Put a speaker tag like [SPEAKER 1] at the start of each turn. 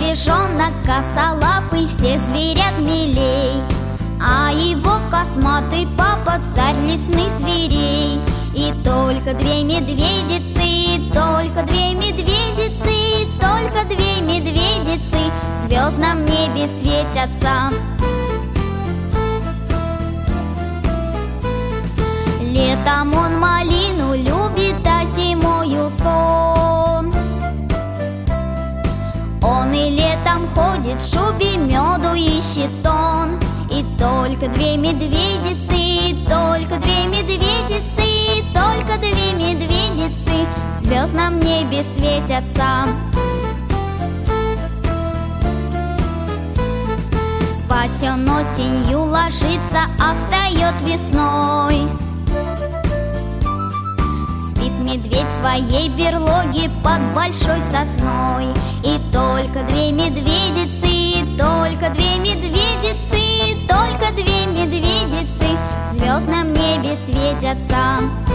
[SPEAKER 1] медвежонок косолапый всех зверят милей, а его косматый папа царь лесных зверей. И только две медведицы, и только две медведицы, и только две медведицы в звездном небе светятся. Летом он малину любит, а зимою сон. Он и летом ходит в шубе, меду ищет он. И только две медведицы, и только две медведицы, и только две медведицы в звездном небе светятся. Спать он осенью ложится, а встает весной. Спит медведь в своей берлоге под большой сосной. И только две медведицы, и только две медведицы, и только две медведицы в звездном небе светятся.